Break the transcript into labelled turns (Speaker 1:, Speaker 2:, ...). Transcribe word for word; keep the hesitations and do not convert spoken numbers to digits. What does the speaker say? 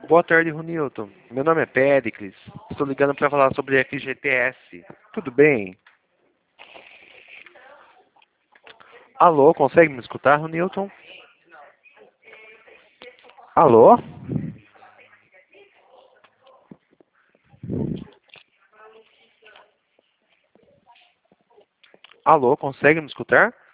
Speaker 1: Boa tarde, Ronilton. Meu nome é Péricles. Estou ligando para falar sobre F G T S. Tudo bem? Alô, consegue me escutar, Ronilton? Alô? Alô, consegue me escutar?